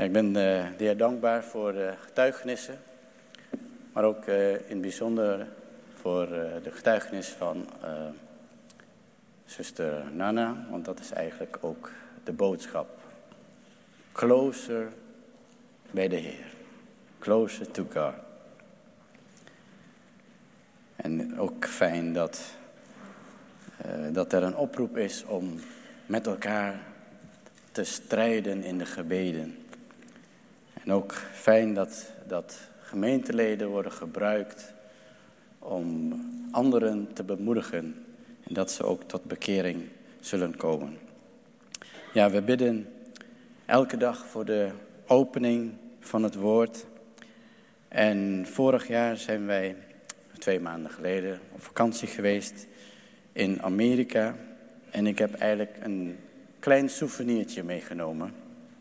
Ik ben de Heer dankbaar voor de getuigenissen, maar ook in het bijzonder voor de getuigenis van zuster Nana, want dat is eigenlijk ook de boodschap. Closer bij de Heer. Closer to God. En ook fijn dat er een oproep is om met elkaar te strijden in de gebeden. En ook fijn dat gemeenteleden worden gebruikt om anderen te bemoedigen. En dat ze ook tot bekering zullen komen. Ja, we bidden elke dag voor de opening van het woord. En vorig jaar zijn wij 2 maanden geleden op vakantie geweest in Amerika. En ik heb eigenlijk een klein souvenirtje meegenomen.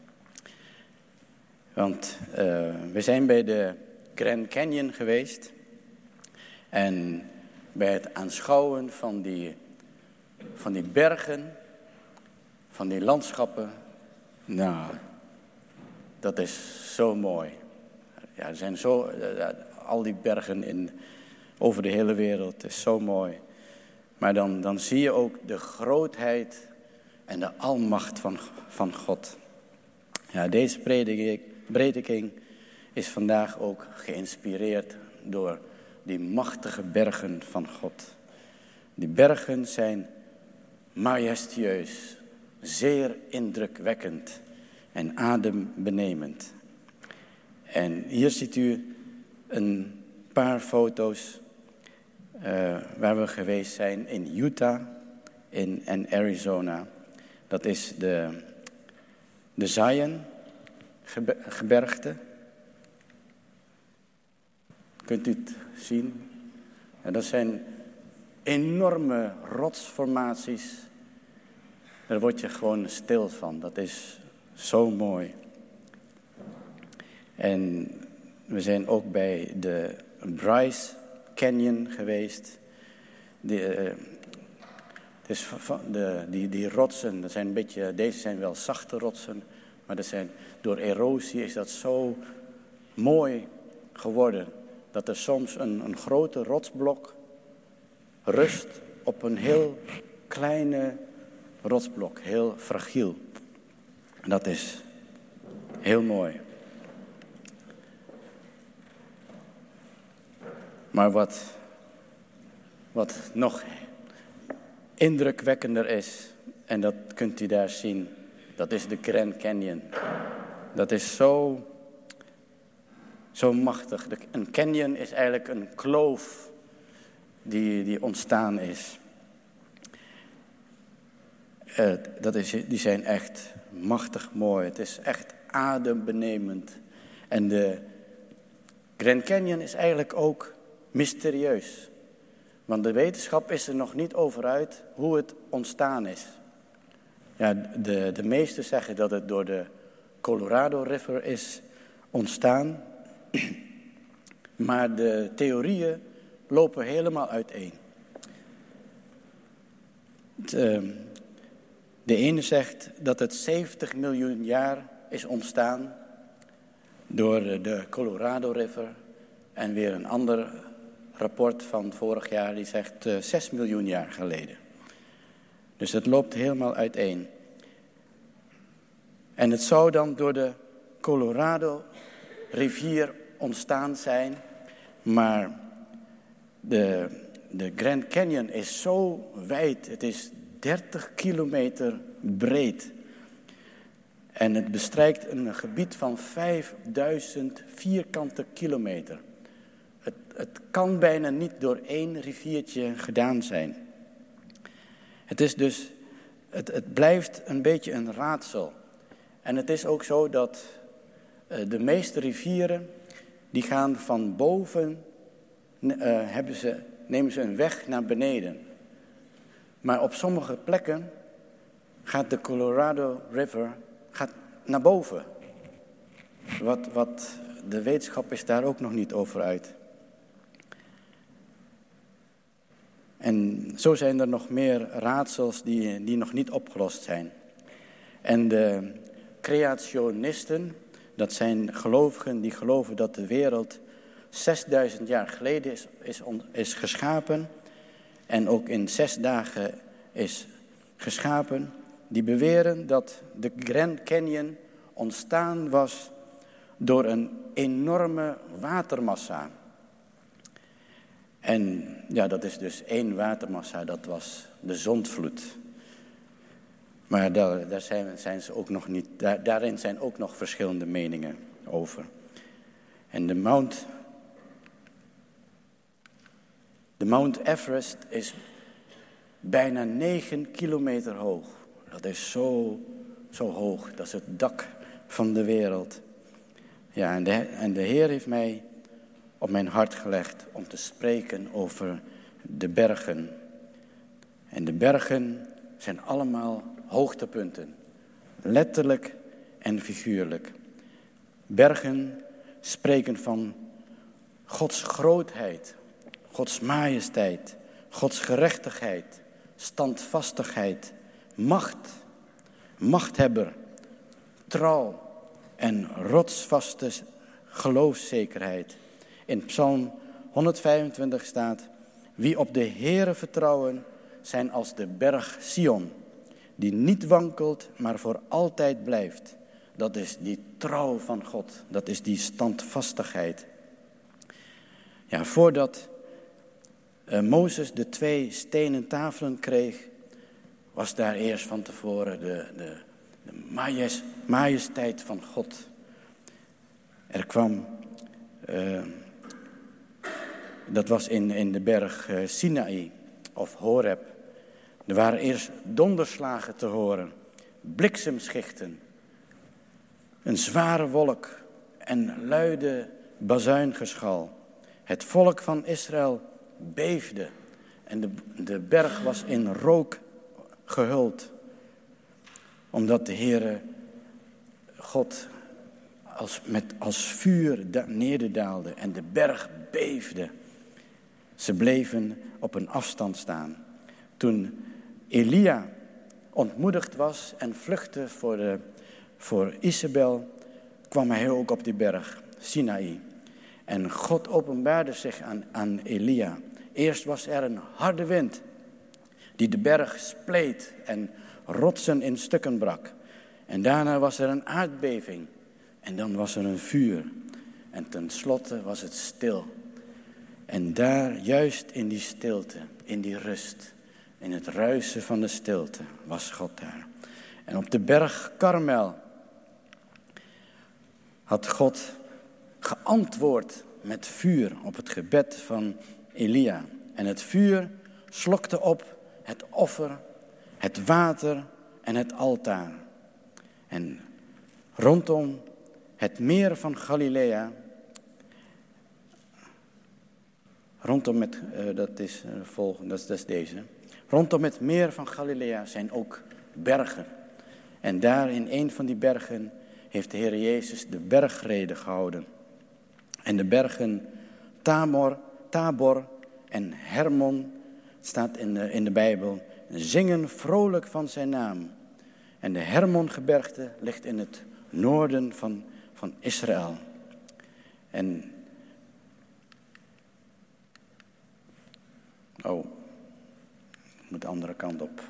Want we zijn bij de Grand Canyon geweest. En bij het aanschouwen van die bergen, van die landschappen. Nou, dat is zo mooi. Ja, er zijn al die bergen over de hele wereld. Het is zo mooi. Maar dan zie je ook de grootheid en de almacht van God. Ja, deze prediking is vandaag ook geïnspireerd door die machtige bergen van God. Die bergen zijn majestueus, zeer indrukwekkend en adembenemend. En hier ziet u een paar foto's waar we geweest zijn in Utah en Arizona. Dat is de Zion gebergte. Kunt u het zien? Ja, dat zijn enorme rotsformaties. Daar word je gewoon stil van. Dat is zo mooi. En we zijn ook bij de Bryce Canyon geweest. Die rotsen, dat zijn deze zijn wel zachte rotsen, maar door erosie is dat zo mooi geworden dat er soms een grote rotsblok rust op een heel kleine rotsblok, heel fragiel. En dat is heel mooi. Maar wat nog indrukwekkender is, en dat kunt u daar zien, dat is de Grand Canyon. Dat is zo machtig. Een canyon is eigenlijk een kloof die ontstaan is. Die zijn echt machtig mooi. Het is echt adembenemend. En de Grand Canyon is eigenlijk ook mysterieus. Want de wetenschap is er nog niet over uit hoe het ontstaan is. Ja, de meesten zeggen dat het door de Colorado River is ontstaan. Maar de theorieën lopen helemaal uiteen. De ene zegt dat het 70 miljoen jaar is ontstaan door de Colorado River. En weer een ander rapport van vorig jaar die zegt 6 miljoen jaar geleden. Dus het loopt helemaal uiteen. En het zou dan door de Colorado rivier ontstaan zijn. Maar de Grand Canyon is zo wijd. Het is 30 kilometer breed. En het bestrijkt een gebied van 5000 vierkante kilometer. Het kan bijna niet door 1 riviertje gedaan zijn. Het is dus, het blijft een beetje een raadsel. En het is ook zo dat de meeste rivieren, die gaan van boven, nemen ze een weg naar beneden. Maar op sommige plekken gaat de Colorado River naar boven. Wat de wetenschap is daar ook nog niet over uit. En zo zijn er nog meer raadsels die nog niet opgelost zijn. En de creationisten, Dat zijn gelovigen die geloven dat de wereld 6000 jaar geleden is geschapen. En ook in 6 dagen is geschapen. Die beweren dat de Grand Canyon ontstaan was door een enorme watermassa. En ja, dat is dus 1 watermassa, dat was de zondvloed. Maar daarin zijn ook nog verschillende meningen over. En de Mount Everest is bijna 9 kilometer hoog. Dat is zo hoog, dat is het dak van de wereld. Ja, en de Heer heeft mij op mijn hart gelegd om te spreken over de bergen. En de bergen zijn allemaal hoogtepunten, letterlijk en figuurlijk. Bergen spreken van Gods grootheid, Gods majesteit, Gods gerechtigheid, standvastigheid, macht, machthebber, trouw en rotsvaste geloofszekerheid. In Psalm 125 staat: wie op de Heere vertrouwen, zijn als de berg Sion, die niet wankelt, maar voor altijd blijft. Dat is die trouw van God, dat is die standvastigheid. Ja, voordat Mozes de 2 stenen tafelen kreeg, was daar eerst van tevoren de majesteit van God. Er kwam, dat was in de berg Sinaï of Horeb. Er waren eerst donderslagen te horen, bliksemschichten, een zware wolk en luide bazuingeschal. Het volk van Israël beefde en de berg was in rook gehuld. Omdat de Heere God als vuur nederdaalde en de berg beefde. Ze bleven op een afstand staan. Toen Elia ontmoedigd was en vluchtte voor Isabel, kwam hij ook op die berg, Sinaï. En God openbaarde zich aan Elia. Eerst was er een harde wind die de berg spleet en rotsen in stukken brak. En daarna was er een aardbeving en dan was er een vuur. En tenslotte was het stil. En daar, juist in die stilte, in die rust, in het ruisen van de stilte, was God daar. En op de berg Karmel had God geantwoord met vuur op het gebed van Elia. En het vuur slokte op het offer, het water en het altaar. En rondom het meer van Galilea, dat is deze. Rondom het meer van Galilea zijn ook bergen. En daar in een van die bergen heeft de Heer Jezus de bergrede gehouden. En de bergen Tabor en Hermon, staat in de Bijbel, zingen vrolijk van zijn naam. En de Hermongebergte ligt in het noorden van Israël. En ik moet de andere kant op.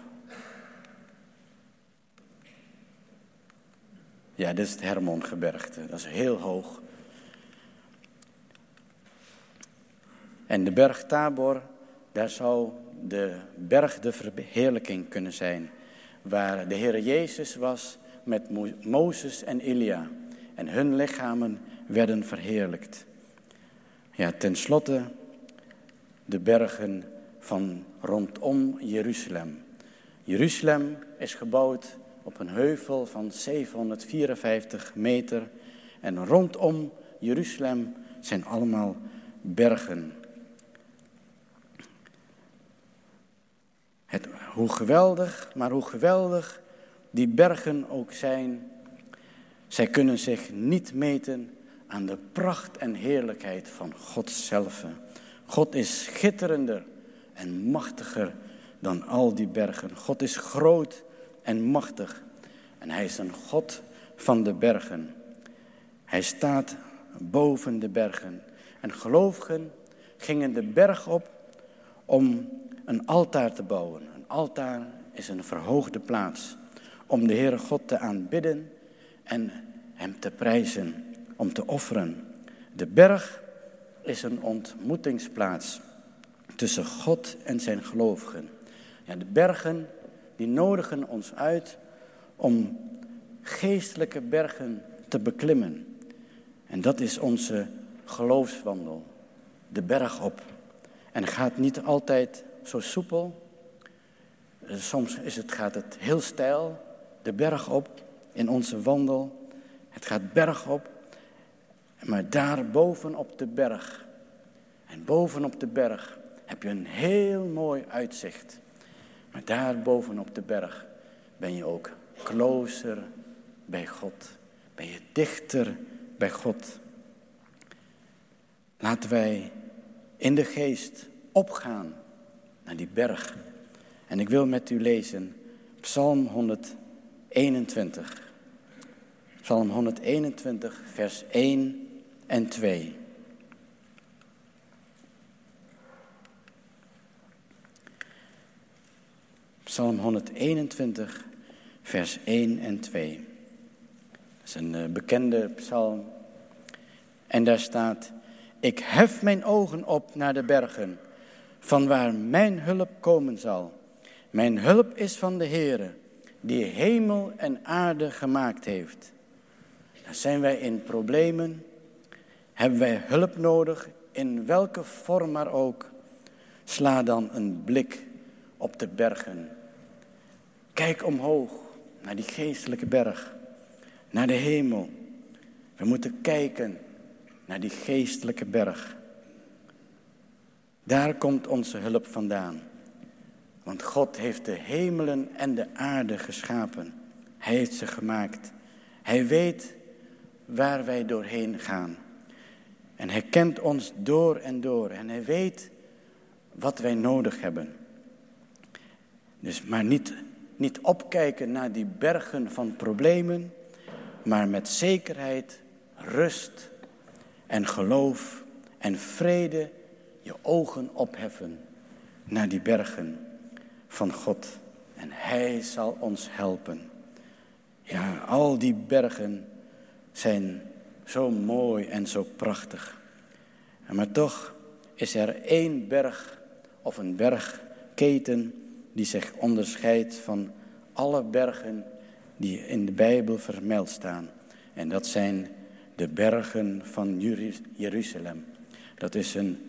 Ja, dit is het Hermongebergte. Dat is heel hoog. En de berg Tabor, daar zou de berg de verheerlijking kunnen zijn. Waar de Heer Jezus was met Mozes en Elia. En hun lichamen werden verheerlijkt. Ja, tenslotte de bergen van rondom Jeruzalem. Jeruzalem is gebouwd op een heuvel van 754 meter. En rondom Jeruzalem zijn allemaal bergen. Hoe geweldig die bergen ook zijn, zij kunnen zich niet meten aan de pracht en heerlijkheid van God zelf. God is schitterender en machtiger dan al die bergen. God is groot en machtig en hij is een God van de bergen. Hij staat boven de bergen. En gelovigen gingen de berg op om een altaar te bouwen. Een altaar is een verhoogde plaats om de Heere God te aanbidden en hem te prijzen, om te offeren. De berg is een ontmoetingsplaats tussen God en zijn gelovigen. Ja, de bergen die nodigen ons uit om geestelijke bergen te beklimmen. En dat is onze geloofswandel, de berg op. En het gaat niet altijd zo soepel. Soms gaat het heel steil, de berg op in onze wandel. Het gaat berg op, maar daar bovenop de berg. En bovenop de berg heb je een heel mooi uitzicht. Maar daar bovenop de berg ben je ook closer bij God. Ben je dichter bij God. Laten wij in de geest opgaan naar die berg. En ik wil met u lezen Psalm 121. Psalm 121, vers 1 en 2. Psalm 121, vers 1 en 2. Dat is een bekende psalm. En daar staat: ik hef mijn ogen op naar de bergen, van waar mijn hulp komen zal. Mijn hulp is van de Heere, die hemel en aarde gemaakt heeft. Dan zijn wij in problemen, hebben wij hulp nodig, in welke vorm maar ook. Sla dan een blik op de bergen. Kijk omhoog naar die geestelijke berg, naar de hemel. We moeten kijken naar die geestelijke berg. Daar komt onze hulp vandaan. Want God heeft de hemelen en de aarde geschapen. Hij heeft ze gemaakt. Hij weet waar wij doorheen gaan. En hij kent ons door en door. En hij weet wat wij nodig hebben. Dus maar niet opkijken naar die bergen van problemen. Maar met zekerheid, rust en geloof en vrede je ogen opheffen naar die bergen van God. En hij zal ons helpen. Ja, al die bergen zijn zo mooi en zo prachtig. Maar toch is er één berg of een bergketen die zich onderscheidt van alle bergen die in de Bijbel vermeld staan. En dat zijn de bergen van Jeruzalem. Dat is een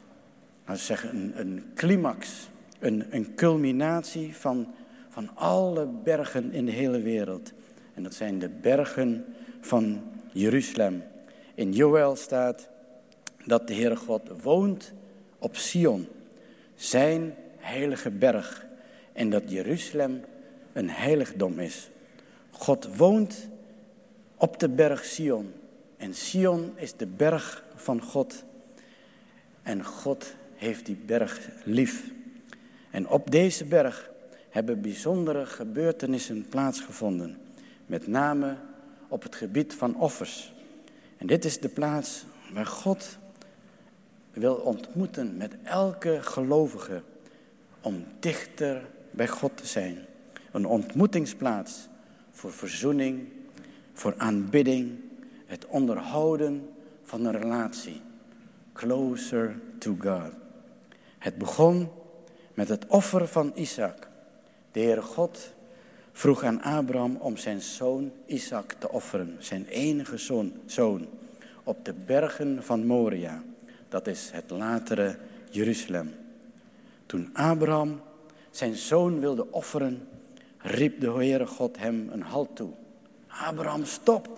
climax, een culminatie van alle bergen in de hele wereld. En dat zijn de bergen van Jeruzalem. In Joël staat dat de Heere God woont op Sion, zijn heilige berg. En dat Jeruzalem een heiligdom is. God woont op de berg Sion. En Sion is de berg van God. En God heeft die berg lief. En op deze berg hebben bijzondere gebeurtenissen plaatsgevonden. Met name op het gebied van offers. En dit is de plaats waar God wil ontmoeten met elke gelovige. Om dichter bij God te zijn. Een ontmoetingsplaats voor verzoening, voor aanbidding, het onderhouden van een relatie. Closer to God. Het begon met het offer van Isaac. De Heere God vroeg aan Abraham om zijn zoon Isaac te offeren. Zijn enige zoon op de bergen van Moria. Dat is het latere Jeruzalem. Toen Abraham zijn zoon wilde offeren, riep de Heere God hem een halt toe. Abraham, stop!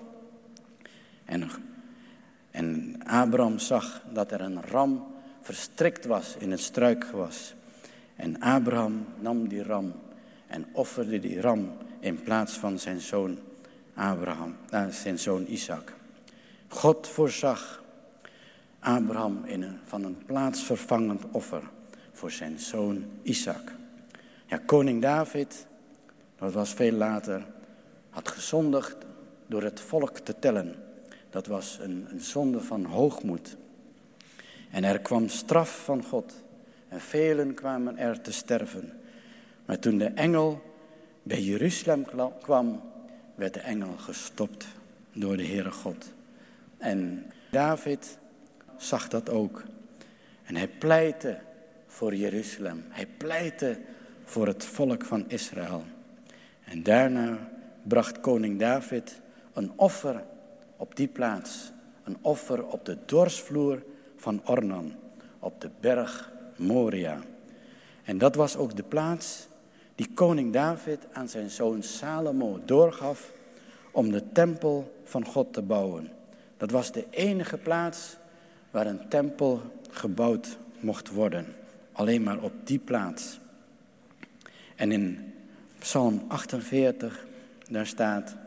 En Abraham zag dat er een ram verstrikt was in het struikgewas. En Abraham nam die ram en offerde die ram in plaats van zijn zoon zijn zoon Isaac. God voorzag Abraham van een plaatsvervangend offer voor zijn zoon Isaac. Ja, koning David, dat was veel later, had gezondigd door het volk te tellen. dat was een zonde van hoogmoed. En er kwam straf van God. En velen kwamen er te sterven. Maar toen de engel bij Jeruzalem kwam, werd de engel gestopt door de Heere God. En David zag dat ook. En hij pleitte voor Jeruzalem. Hij pleitte voor het volk van Israël. En daarna bracht koning David een offer op die plaats. Een offer op de dorsvloer van Ornan, op de berg Moria. En dat was ook de plaats die koning David aan zijn zoon Salomo doorgaf om de tempel van God te bouwen. Dat was de enige plaats waar een tempel gebouwd mocht worden. Alleen maar op die plaats. En in Psalm 48, daar staat: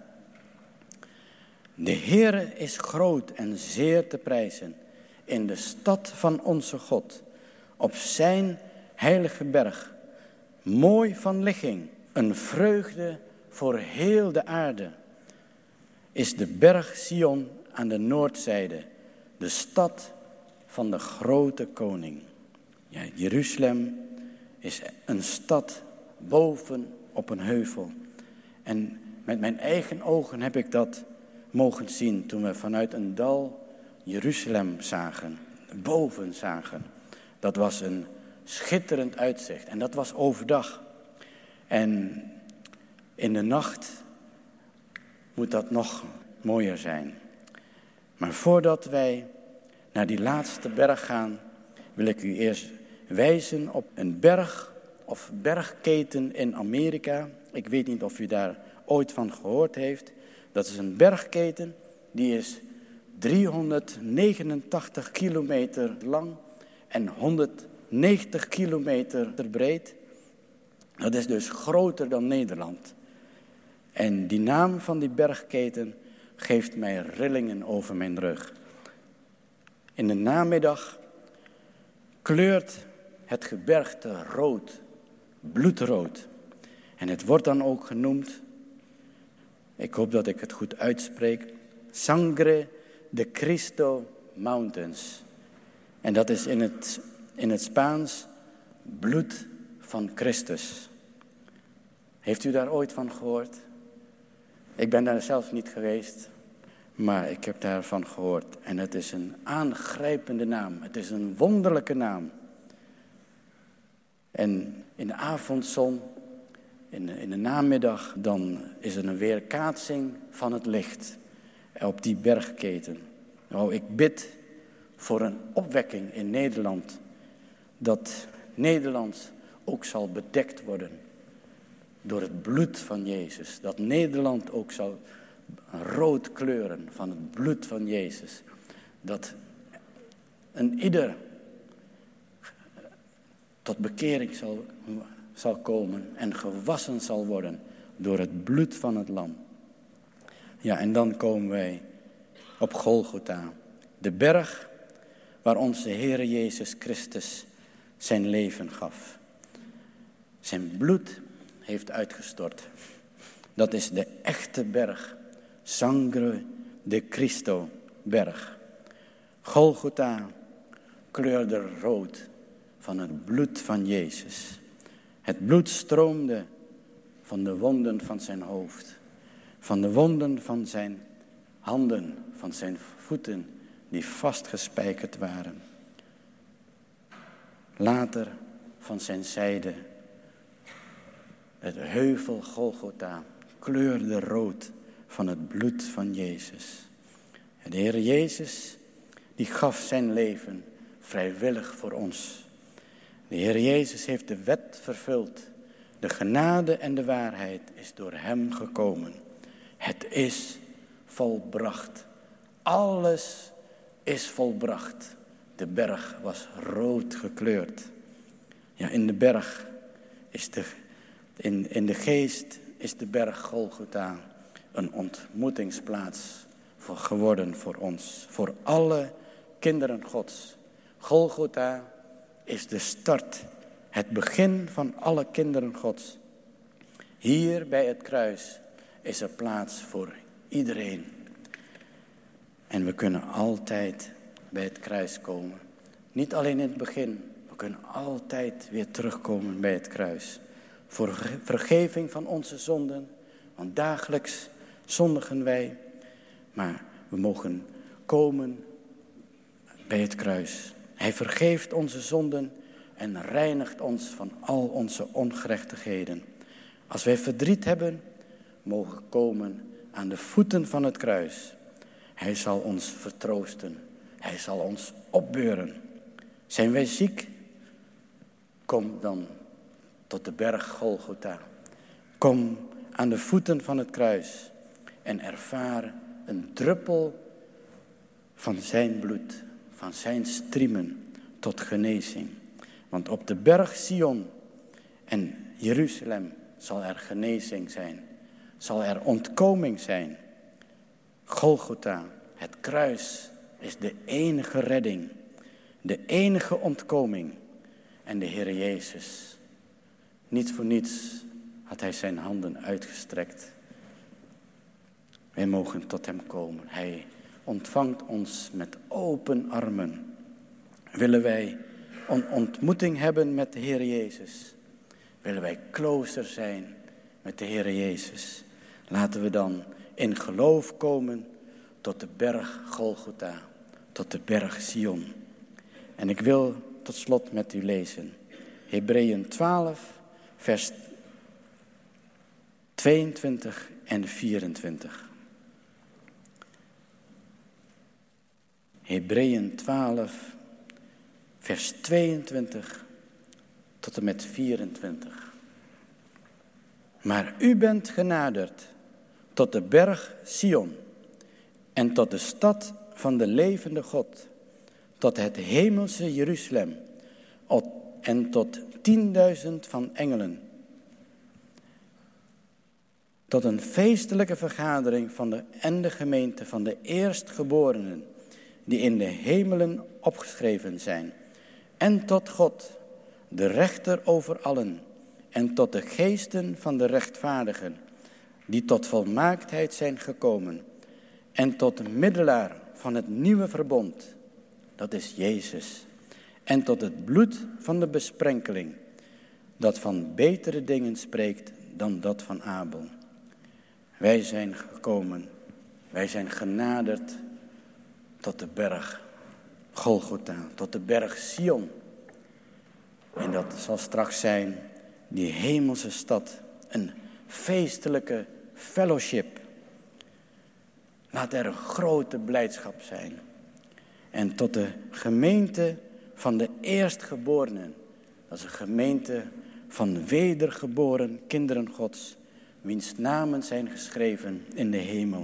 De Heere is groot en zeer te prijzen in de stad van onze God, op zijn heilige berg. Mooi van ligging, een vreugde voor heel de aarde, is de berg Sion aan de noordzijde, de stad van de grote koning. Ja, Jeruzalem is een stad boven op een heuvel. En met mijn eigen ogen heb ik dat mogen zien toen we vanuit een dal Jeruzalem zagen, boven zagen. Dat was een schitterend uitzicht en dat was overdag. En in de nacht moet dat nog mooier zijn. Maar voordat wij naar die laatste berg gaan, wil ik u eerst wijzen op een berg of bergketen in Amerika. Ik weet niet of u daar ooit van gehoord heeft. Dat is een bergketen die is 389 kilometer lang en 190 kilometer breed. Dat is dus groter dan Nederland. En die naam van die bergketen geeft mij rillingen over mijn rug. In de namiddag kleurt het gebergte rood, bloedrood. En het wordt dan ook genoemd, ik hoop dat ik het goed uitspreek, Sangre de Cristo Mountains. En dat is in het Spaans bloed van Christus. Heeft u daar ooit van gehoord? Ik ben daar zelf niet geweest, maar ik heb daarvan gehoord. En het is een aangrijpende naam. Het is een wonderlijke naam. En in de avondzon, in de namiddag, dan is er een weerkaatsing van het licht op die bergketen. Nou, ik bid voor een opwekking in Nederland, dat Nederland ook zal bedekt worden door het bloed van Jezus. Dat Nederland ook zal rood kleuren van het bloed van Jezus. Dat een ieder tot bekering zal komen en gewassen zal worden door het bloed van het lam. Ja, en dan komen wij op Golgotha, de berg waar onze Heere Jezus Christus zijn leven gaf. Zijn bloed heeft uitgestort. Dat is de echte berg, Sangre de Cristo berg. Golgotha kleurde rood van het bloed van Jezus. Het bloed stroomde van de wonden van zijn hoofd, van de wonden van zijn handen, van zijn voeten die vastgespijkerd waren. Later van zijn zijde, het heuvel Golgotha kleurde rood van het bloed van Jezus. En de Heer Jezus, die gaf zijn leven vrijwillig voor ons. De Heer Jezus heeft de wet vervuld. De genade en de waarheid is door hem gekomen. Het is volbracht. Alles is volbracht. De berg was rood gekleurd. Ja, in de berg is in de geest is de berg Golgotha een ontmoetingsplaats geworden voor ons. Voor alle kinderen Gods. Golgotha is de start, het begin van alle kinderen Gods. Hier bij het kruis is er plaats voor iedereen. En we kunnen altijd bij het kruis komen. Niet alleen in het begin, we kunnen altijd weer terugkomen bij het kruis. Voor vergeving van onze zonden, want dagelijks zondigen wij. Maar we mogen komen bij het kruis. Hij vergeeft onze zonden en reinigt ons van al onze ongerechtigheden. Als wij verdriet hebben, mogen komen aan de voeten van het kruis. Hij zal ons vertroosten. Hij zal ons opbeuren. Zijn wij ziek? Kom dan tot de berg Golgotha. Kom aan de voeten van het kruis en ervaar een druppel van zijn bloed, van zijn striemen tot genezing. Want op de berg Sion en Jeruzalem zal er genezing zijn, zal er ontkoming zijn. Golgotha, het kruis, is de enige redding, de enige ontkoming. En de Heer Jezus, niet voor niets had hij zijn handen uitgestrekt. Wij mogen tot hem komen. Hij ontvangt ons met open armen. Willen wij een ontmoeting hebben met de Heer Jezus? Willen wij closer zijn met de Heer Jezus? Laten we dan in geloof komen tot de berg Golgotha, tot de berg Sion. En ik wil tot slot met u lezen. Hebreeën 12, vers 22 en 24. Hebreeën 12, vers 22 tot en met 24. Maar u bent genaderd tot de berg Sion en tot de stad van de levende God, tot het hemelse Jeruzalem en tot 10.000 van engelen. Tot een feestelijke vergadering van de gemeente van de eerstgeborenen die in de hemelen opgeschreven zijn. En tot God, de rechter over allen, en tot de geesten van de rechtvaardigen, die tot volmaaktheid zijn gekomen. En tot de middelaar van het nieuwe verbond, dat is Jezus. En tot het bloed van de besprenkeling, dat van betere dingen spreekt dan dat van Abel. Wij zijn gekomen, wij zijn genaderd tot de berg Golgotha, tot de berg Sion. En dat zal straks zijn die hemelse stad, een feestelijke fellowship. Laat er een grote blijdschap zijn. En tot de gemeente van de eerstgeborenen, dat is een gemeente van wedergeboren kinderen Gods, wiens namen zijn geschreven in de hemel.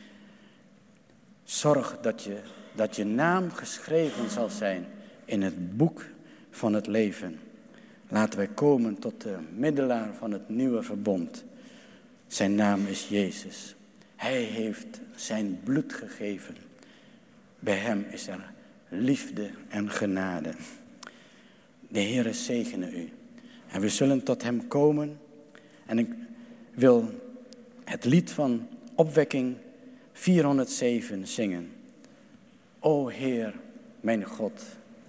Zorg dat je naam geschreven zal zijn in het boek van het leven. Laten wij komen tot de middelaar van het nieuwe verbond. Zijn naam is Jezus. Hij heeft zijn bloed gegeven. Bij hem is er liefde en genade. De Heere zegene u. En we zullen tot hem komen. En ik wil het lied van opwekking 407 zingen. O Heer, mijn God.